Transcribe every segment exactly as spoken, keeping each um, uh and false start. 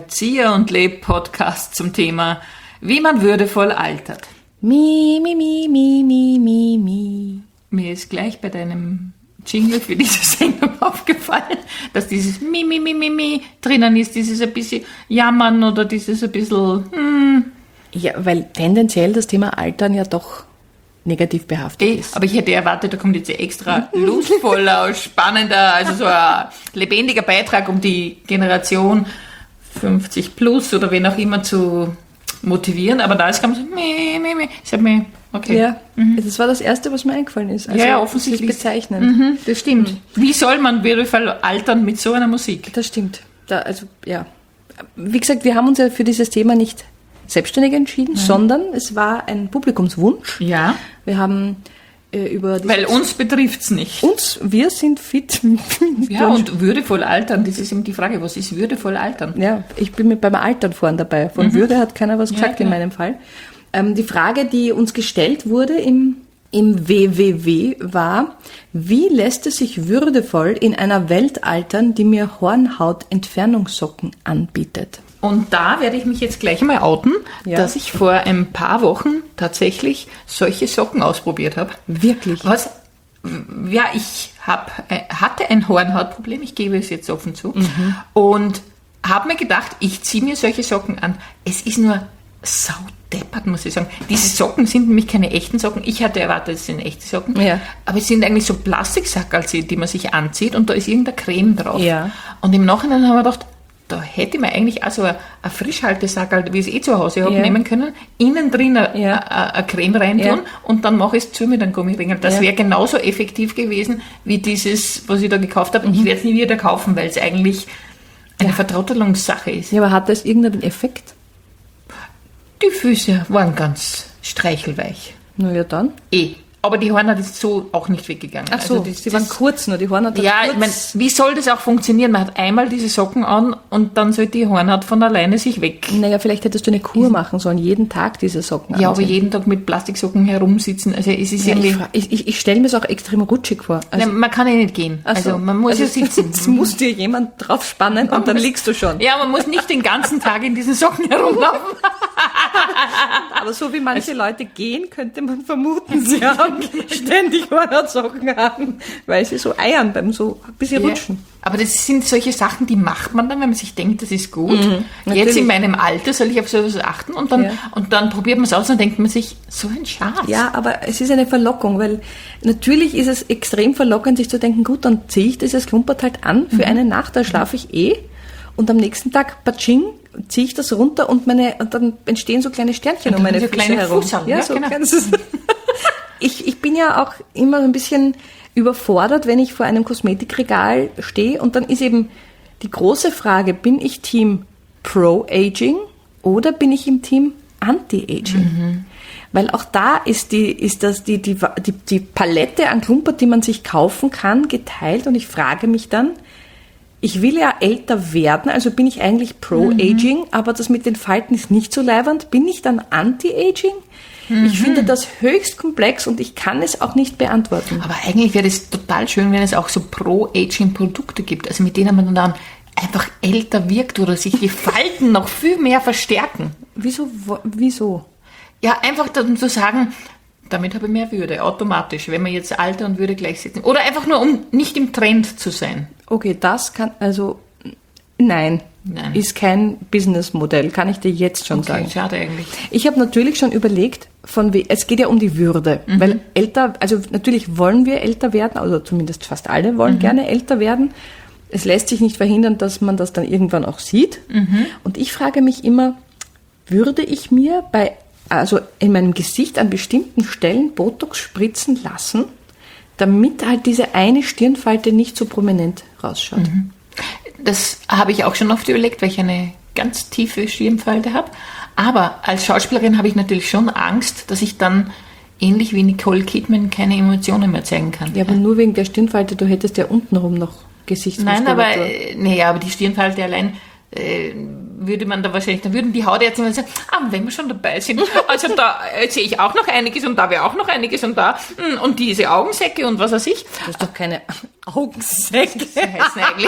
Erzieher und Leb-Podcast zum Thema, wie man würdevoll altert. Mi, mi, mi, mi, mi, mi, mi. Mir ist gleich bei deinem Jingle für diese Sendung aufgefallen, dass dieses Mi, mi, mi, mi, mi drinnen ist, dieses ein bisschen Jammern oder dieses ein bisschen, hm. Ja, weil tendenziell das Thema Altern ja doch negativ behaftet Eh, ist. aber ich hätte erwartet, da kommt jetzt ein extra lustvoller, spannender, also so ein lebendiger Beitrag, um die Generation fünfzig plus oder wen auch immer zu motivieren. Aber da ist ganz so, meh, meh, meh. Ich habe mir, okay. Ja, mhm. Das war das Erste, was mir eingefallen ist. Also ja, ja, offensichtlich. Bezeichnend. Mhm, das stimmt. Mhm. Wie soll man würdevoll altern mit so einer Musik? Das stimmt. Da, also, ja. Wie gesagt, wir haben uns ja für dieses Thema nicht selbstständig entschieden, mhm. sondern es war ein Publikumswunsch. Ja. Wir haben äh, über... Weil uns betrifft's nicht. Uns, wir sind fit. Ja, und würdevoll altern, das ist eben die Frage, was ist würdevoll altern? Ja, ich bin mit beim Altern vorne dabei. Von mhm. Würde hat keiner was gesagt ja, in meinem Fall. Ähm, die Frage, die uns gestellt wurde im, im W W W war, wie lässt es sich würdevoll in einer Welt altern, die mir Hornhautentfernungssocken anbietet? Und da werde ich mich jetzt gleich mal outen, ja. dass ich vor ein paar Wochen tatsächlich solche Socken ausprobiert habe. Wirklich? Was? Ja, ich hab, hatte ein Hornhautproblem, ich gebe es jetzt offen zu, mhm. und habe mir gedacht, ich ziehe mir solche Socken an. Es ist nur saudeppert, muss ich sagen. Diese Socken sind nämlich keine echten Socken. Ich hatte erwartet, es sind echte Socken. Ja. Aber es sind eigentlich so Plastiksackerl, die man sich anzieht und da ist irgendeine Creme drauf. Ja. Und im Nachhinein haben wir gedacht, da hätte man eigentlich auch so ein, ein Frischhaltesackerl, wie ich es eh zu Hause habe, ja. nehmen können, innen drin eine, ja. eine, eine Creme reintun ja. und dann mache ich es zu mit einem Gummiringel. Das ja. wäre genauso effektiv gewesen, wie dieses, was ich da gekauft habe. Und mhm. ich werde es nie wieder kaufen, weil es eigentlich eine ja. Vertrottelungssache ist. Ja, aber hat das irgendeinen Effekt? Die Füße waren ganz streichelweich. Na ja, dann. Eh. Aber die Hornhaut ist so auch nicht weggegangen. Ach so, also das, die waren das, kurz nur, die Hornhaut Ja, kurz. ich mein, wie soll das auch funktionieren? Man hat einmal diese Socken an und dann soll die Hornhaut von alleine sich weg. Naja, vielleicht hättest du eine Kur machen sollen, jeden Tag diese Socken Ja, anziehen. aber jeden Tag mit Plastiksocken herumsitzen, also es ist ja, irgendwie... Ich, ich, ich stelle mir es auch extrem rutschig vor. Also, Nein, man kann ja nicht gehen, also so. man muss also ja sitzen. Es muss dir jemand drauf spannen und dann liegst du schon. Ja, man muss nicht den ganzen Tag in diesen Socken herumlaufen. Aber so wie manche also, Leute gehen, könnte man vermuten, sie haben ständig Hornhautsocken an, weil sie so eiern beim so ein bisschen ja. rutschen. Aber das sind solche Sachen, die macht man dann, wenn man sich denkt, das ist gut. Mhm, Jetzt in meinem Alter soll ich auf sowas achten und dann, ja. und dann probiert man es aus und denkt man sich, so ein Schatz. Ja, aber es ist eine Verlockung, weil natürlich ist es extrem verlockend, sich zu denken, gut, dann ziehe ich dieses Klumpert halt an für mhm. eine Nacht, da schlafe ich eh und am nächsten Tag, patsching, ziehe ich das runter und meine und dann entstehen so kleine Sternchen um meine so Füße kleine herum. Fußerl, ja, ja, so genau. ich, ich bin ja auch immer ein bisschen überfordert, wenn ich vor einem Kosmetikregal stehe und dann ist eben die große Frage, bin ich Team Pro-Aging oder bin ich im Team Anti-Aging? Mhm. Weil auch da ist die, ist das die, die, die, die Palette an Klumpert, die man sich kaufen kann, geteilt und ich frage mich dann, ich will ja älter werden, also bin ich eigentlich Pro-Aging, mhm. aber das mit den Falten ist nicht so leibernd. Bin ich dann Anti-Aging? Mhm. Ich finde das höchst komplex und ich kann es auch nicht beantworten. Aber eigentlich wäre es total schön, wenn es auch so Pro-Aging-Produkte gibt, also mit denen man dann einfach älter wirkt oder sich die Falten noch viel mehr verstärken. Wieso? Wieso? Ja, einfach dann zu sagen, damit habe ich mehr Würde, automatisch, wenn wir jetzt Alter und Würde gleichsetzen. Oder einfach nur, um nicht im Trend zu sein. Okay, das kann, also, nein, nein. ist kein Businessmodell, kann ich dir jetzt schon okay, sagen. Schade eigentlich. Ich habe natürlich schon überlegt, von we- es geht ja um die Würde, mhm. weil älter, also natürlich wollen wir älter werden, also zumindest fast alle wollen mhm. gerne älter werden. Es lässt sich nicht verhindern, dass man das dann irgendwann auch sieht. Mhm. Und ich frage mich immer, würde ich mir bei also in meinem Gesicht an bestimmten Stellen Botox spritzen lassen, damit halt diese eine Stirnfalte nicht so prominent rausschaut. Mhm. Das habe ich auch schon oft überlegt, weil ich eine ganz tiefe Stirnfalte habe. Aber als Schauspielerin habe ich natürlich schon Angst, dass ich dann ähnlich wie Nicole Kidman keine Emotionen mehr zeigen kann. Ja, aber nur wegen der Stirnfalte, du hättest ja untenrum noch Gesichtsmuskulatur. Nein, aber, nee, aber die Stirnfalte allein äh, würde man da wahrscheinlich, dann würden die Hautärzte immer sagen, ah, wenn wir schon dabei sind, also da äh, sehe ich auch noch einiges und da wäre auch noch einiges und da und diese Augensäcke und was weiß ich. Du hast doch keine Augensäcke. Das heißen eigentlich.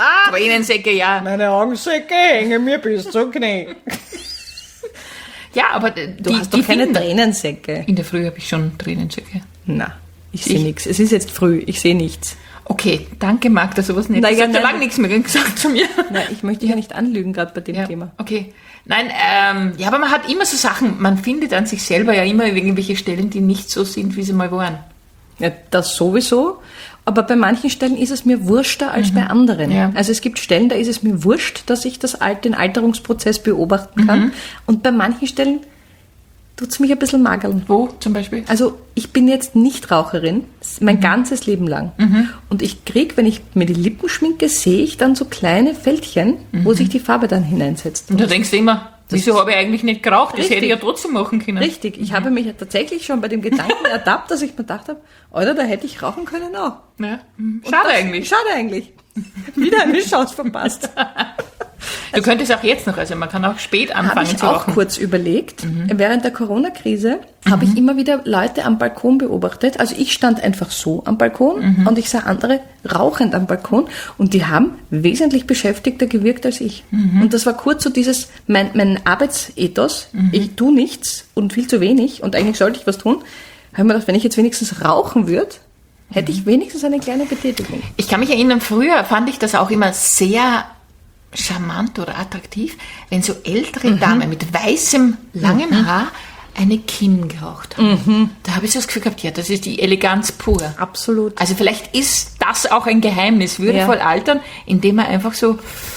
Tränensäcke, ja. Meine Augensäcke hängen mir bis zum Knie. Ja, aber du Die, hast die doch keine Kinder. Tränensäcke. In der Früh habe ich schon Tränensäcke. Na, ich sehe Ich- nichts. Es ist jetzt früh, ich sehe nichts. Okay, danke Magda, sowas nicht. Nein, Du hast ja nein, lange nein. nichts mehr gesagt zu mir. Nein, ich möchte dich ja nicht anlügen, gerade bei dem Ja, Thema. okay. Nein, ähm, ja, aber man hat immer so Sachen, man findet an sich selber ja immer irgendwelche Stellen, die nicht so sind, wie sie mal waren. Ja, das sowieso. Aber bei manchen Stellen ist es mir wurschter als bei anderen. Ja. Also es gibt Stellen, da ist es mir wurscht, dass ich das Alt, den Alterungsprozess beobachten kann. Und bei manchen Stellen tut es mich ein bisschen mageln. Wo zum Beispiel? Also ich bin jetzt nicht Raucherin, mein ganzes Leben lang. Und ich krieg, wenn ich mir die Lippen schminke, sehe ich dann so kleine Fältchen, wo sich die Farbe dann hineinsetzt. Und da denkst du immer, wieso habe ich eigentlich nicht geraucht? Das Richtig. hätte ich ja trotzdem machen können. Richtig, ich habe mich tatsächlich schon bei dem Gedanken ertappt, dass ich mir gedacht habe, Alter, da hätte ich rauchen können auch. Ja. Und Schade das- eigentlich. Schade eigentlich. Wieder eine Chance verpasst. Du könntest auch jetzt noch, also man kann auch spät Habe anfangen ich zu auch rauchen. kurz überlegt. Während der Corona-Krise habe ich immer wieder Leute am Balkon beobachtet. Also ich stand einfach so am Balkon und ich sah andere rauchend am Balkon und die haben wesentlich beschäftigter gewirkt als ich. Und das war kurz so dieses, mein, mein Arbeitsethos, ich tue nichts und viel zu wenig und eigentlich sollte ich was tun. Habe ich mir gedacht, wenn ich jetzt wenigstens rauchen würde, hätte ich wenigstens eine kleine Betätigung. Ich kann mich erinnern, früher fand ich das auch immer sehr charmant oder attraktiv, wenn so ältere Damen mit weißem, langem Haar eine Kim geraucht haben. Da habe ich so das Gefühl gehabt, ja, das ist die Eleganz pur. Absolut. Also vielleicht ist das auch ein Geheimnis, würdevoll Ja. altern, indem man einfach so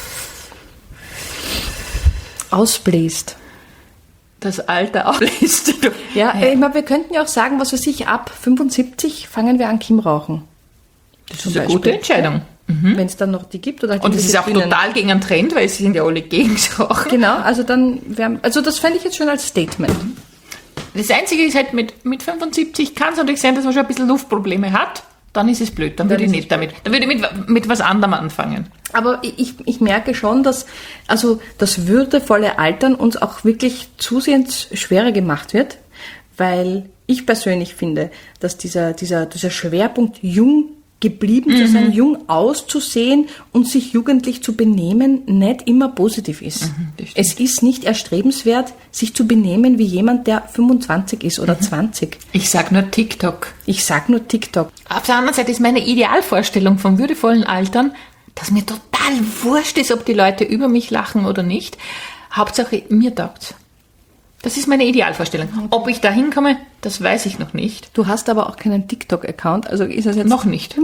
Ausbläst. das Alter auflässt. Ja, äh, ich meine, wir könnten ja auch sagen, was weiß ich, ab fünfundsiebzig fangen wir an Kim rauchen. Das ist eine gute Entscheidung. Wenn es dann noch die gibt. Oder Und es ist auch Disziplinen. total gegen einen Trend, weil sie sind ja alle gegen das Rauchen. Genau, also dann, wär, also das fände ich jetzt schon als Statement. Das Einzige ist halt, mit, mit fünfundsiebzig kann es natürlich sein, dass man schon ein bisschen Luftprobleme hat. Dann ist es blöd, dann, Dann würde ich ist nicht damit. Dann würde ich mit, mit was anderem anfangen. Aber ich, ich merke schon, dass also das würdevolle Altern uns auch wirklich zusehends schwerer gemacht wird, weil ich persönlich finde, dass dieser, dieser, dieser Schwerpunkt jung geblieben zu sein, jung auszusehen und sich jugendlich zu benehmen, nicht immer positiv ist. das stimmt. Es ist nicht erstrebenswert, sich zu benehmen wie jemand, der fünfundzwanzig ist oder zwanzig. Ich sag nur TikTok. Ich sag nur TikTok. Auf der anderen Seite ist meine Idealvorstellung vom würdevollen Altern, dass mir total wurscht ist, ob die Leute über mich lachen oder nicht. Hauptsache, mir taugt's. Das ist meine Idealvorstellung. Ob ich da hinkomme, das weiß ich noch nicht. Du hast aber auch keinen TikTok-Account, also ist das jetzt... Noch nicht.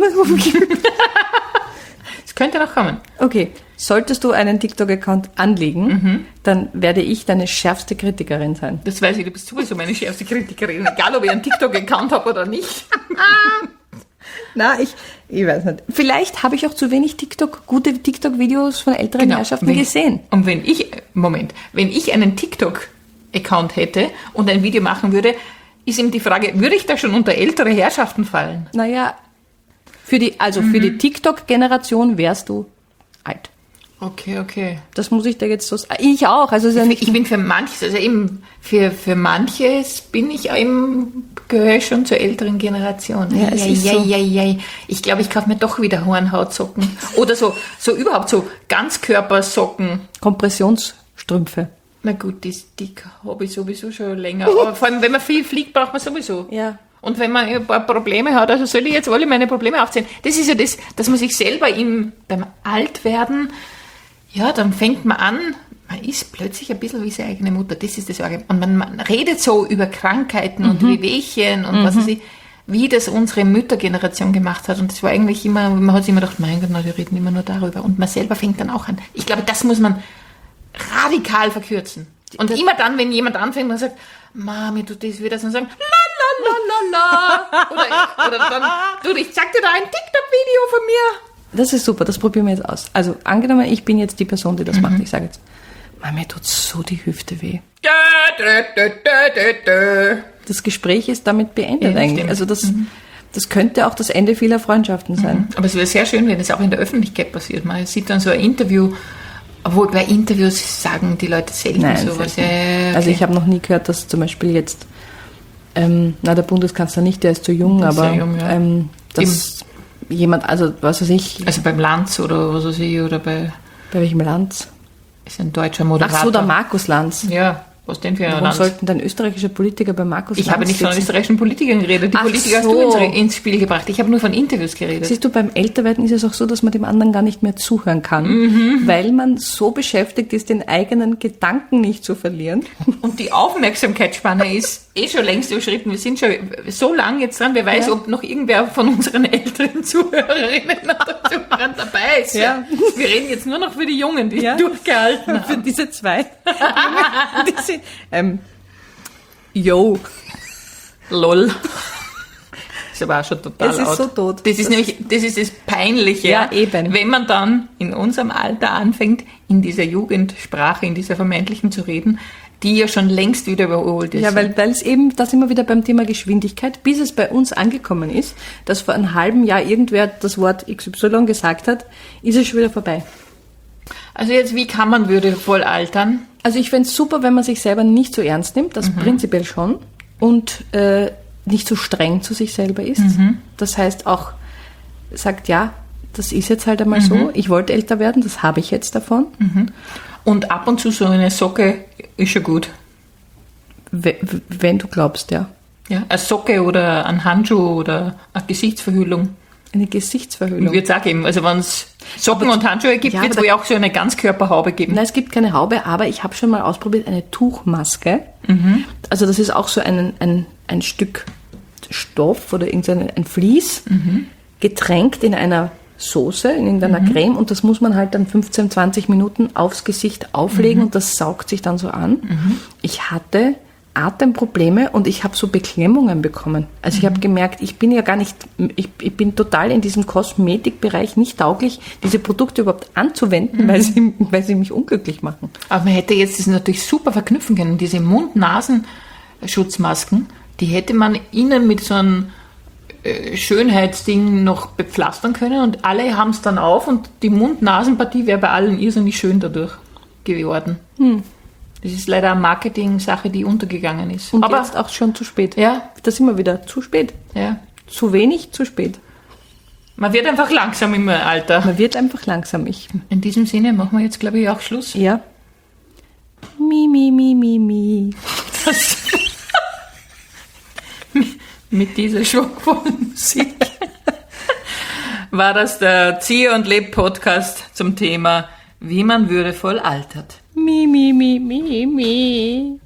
Es könnte noch kommen. Okay, solltest du einen TikTok-Account anlegen, dann werde ich deine schärfste Kritikerin sein. Das weiß ich, du bist sowieso meine schärfste Kritikerin. Egal, ob ich einen TikTok-Account habe oder nicht. Na, ich, ich weiß nicht. Vielleicht habe ich auch zu wenig TikTok, gute TikTok-Videos von älteren Herrschaften Wenn- gesehen. Und wenn ich, Moment, wenn ich einen TikTok-Account hätte und ein Video machen würde, ist eben die Frage, würde ich da schon unter ältere Herrschaften fallen? Naja, für die, also für die TikTok-Generation wärst du alt. Okay, okay. Das muss ich dir jetzt so sagen. Ich auch. Also es ist ja nicht Ich bin für manches, also eben für, für manches bin ich eben, gehöre ich schon zur älteren Generation. Ja, es ist so. Eieieiei. Ich glaube, ich kaufe mir doch wieder Hornhautsocken. Oder so, so überhaupt so Ganzkörpersocken. Kompressionsstrümpfe. Na gut, die, die habe ich sowieso schon länger. Aber vor allem, wenn man viel fliegt, braucht man sowieso. Ja. Und wenn man ein paar Probleme hat, also soll ich jetzt alle meine Probleme aufzählen? Das ist ja das, dass man sich selber im, beim Altwerden, ja, dann fängt man an, man ist plötzlich ein bisschen wie seine eigene Mutter. Das ist das Arge. Und man, man redet so über Krankheiten und Wehwehchen und was weiß ich, wie das unsere Müttergeneration gemacht hat. Und das war eigentlich immer, man hat sich immer gedacht, mein Gott, na, die reden immer nur darüber. Und man selber fängt dann auch an. Ich glaube, das muss man radikal verkürzen. Und immer dann, wenn jemand anfängt und sagt, Mami, du das wieder so sagen, la la la la la. Oder, oder dann, du, ich zeig dir da ein TikTok-Video von mir. Das ist super, das probieren wir jetzt aus. Also angenommen, ich bin jetzt die Person, die das macht. Ich sage jetzt, Mami, mir tut so die Hüfte weh. Dö, dö, dö, dö, dö. Das Gespräch ist damit beendet Ja, eigentlich. stimmt. Also das, das könnte auch das Ende vieler Freundschaften sein. Aber es wäre sehr schön, wenn es auch in der Öffentlichkeit passiert. Man sieht dann so ein Interview, obwohl bei Interviews sagen die Leute selten Nein, sowas. selten. Ja, ja, okay. Also ich habe noch nie gehört, dass zum Beispiel jetzt, ähm, na der Bundeskanzler nicht, der ist zu jung, Der ist aber sehr jung, ja. ähm, dass jemand, also was weiß ich. Also beim Lanz oder was weiß ich, oder bei... Bei welchem Lanz? Ist ein deutscher Moderator. Ach so, der Markus Lanz. Ja, was denn für ein Warum Lanz? sollten dann österreichische Politiker bei Markus Ich Lanz habe nicht von sitzen? österreichischen Politikern geredet. Die Ach Politiker so. hast du ins, ins Spiel gebracht. Ich habe nur von Interviews geredet. Siehst du, beim Älterwerden ist es auch so, dass man dem anderen gar nicht mehr zuhören kann, mhm. weil man so beschäftigt ist, den eigenen Gedanken nicht zu verlieren. Und die Aufmerksamkeitsspanne ist eh schon längst überschritten. Wir sind schon so lange jetzt dran. Wer weiß, ja. ob noch irgendwer von unseren älteren Zuhörerinnen oder Zuhörern dabei ist. Ja. Wir reden jetzt nur noch für die Jungen, die ja. durchgehalten haben. Für diese zwei. diese, ähm, yo. Lol. Ist aber auch schon total Es ist out. so tot. Das ist das nämlich, das ist das Peinliche. Ja, eben. Wenn man dann in unserem Alter anfängt, in dieser Jugendsprache, in dieser vermeintlichen zu reden, die ja schon längst wieder überholt ist. Ja, weil weil es eben, da sind wir wieder beim Thema Geschwindigkeit, bis es bei uns angekommen ist, dass vor einem halben Jahr irgendwer das Wort X Y gesagt hat, ist es schon wieder vorbei. Also jetzt, wie kann man würdevoll altern? Also ich fände es super, wenn man sich selber nicht so ernst nimmt, das mhm. prinzipiell schon, und äh, nicht so streng zu sich selber ist. Mhm. Das heißt auch, sagt, ja, das ist jetzt halt einmal mhm. so, ich wollte älter werden, das habe ich jetzt davon. Mhm. Und ab und zu so eine Socke ist schon gut. W- wenn du glaubst, ja. Ja, eine Socke oder ein Handschuh oder eine Gesichtsverhüllung. Eine Gesichtsverhüllung. Wird es auch geben. Also wenn es Socken aber, und Handschuhe gibt, ja, wird es wohl auch so eine Ganzkörperhaube geben. Nein, es gibt keine Haube, aber ich habe schon mal ausprobiert, eine Tuchmaske. Mhm. Also das ist auch so ein, ein, ein Stück Stoff oder irgendein ein Vlies, mhm. getränkt in einer Soße, in irgendeiner mhm. Creme, und das muss man halt dann fünfzehn, zwanzig Minuten aufs Gesicht auflegen mhm. und das saugt sich dann so an. Mhm. Ich hatte Atemprobleme und ich habe so Beklemmungen bekommen. Also mhm. ich habe gemerkt, ich bin ja gar nicht, ich, ich bin total in diesem Kosmetikbereich nicht tauglich, diese Produkte überhaupt anzuwenden, mhm. weil, sie, weil sie mich unglücklich machen. Aber man hätte jetzt das natürlich super verknüpfen können, diese Mund-Nasen-Schutzmasken, die hätte man innen mit so einem äh, Schönheitsding noch bepflastern können und alle haben es dann auf und die Mund-Nasen-Partie wäre bei allen irrsinnig schön dadurch geworden. Mhm. Das ist leider eine Marketing-Sache, die untergegangen ist. Und aber jetzt auch schon zu spät. Ja. Da sind wir wieder. Zu spät. Ja. Zu wenig, zu spät. Man wird einfach langsam im Alter. Man wird einfach langsam. Ich. In diesem Sinne machen wir jetzt, glaube ich, auch Schluss. Ja. Mi, mi, mi, mi, mi. Das mit dieser schwungvollen Musik war das der Zieh und Leb Podcast zum Thema, wie man würdevoll altert. Mi, mi, mi, mi, mi.